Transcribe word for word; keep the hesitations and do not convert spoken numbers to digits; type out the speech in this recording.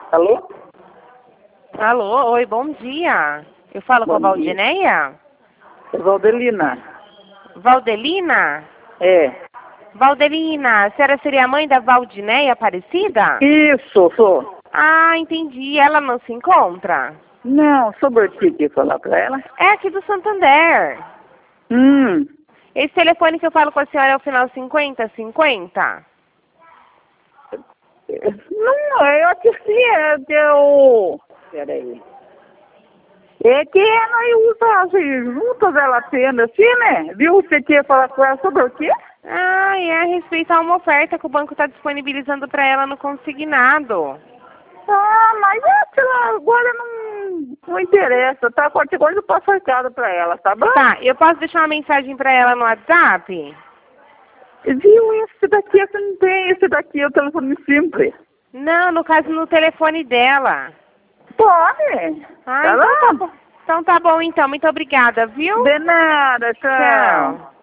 Alô? Alô, oi, bom dia. Eu falo Bom com a Valdineia? É Valdelina. Valdelina? É. Valdelina, a senhora seria a mãe da Valdineia Aparecida? Isso, sou. Ah, entendi. Ela não se encontra? Não, sobre o que que eu falar pra ela? É aqui do Santander. Hum. Esse telefone que eu falo com a senhora é o final cinquenta cinquenta? Não, eu acho que é que eu... Peraí. É que ela usa assim, juntas ela tendo assim, né? Viu? Você quer falar com ela sobre o quê? Ah, é a respeito a uma oferta que o banco está disponibilizando para ela no consignado. Ah, mas essa agora não, não interessa, tá? Qualquer coisa eu passo recado pra ela, tá bom? Tá, eu posso deixar uma mensagem para ela no WhatsApp? Viu? Esse daqui você não tem, esse daqui é o telefone simples. Não, no caso no telefone dela. Pode. Ah, Tá então tá bom? bom. Então tá bom então. Muito obrigada, viu? De nada, tchau. Tchau.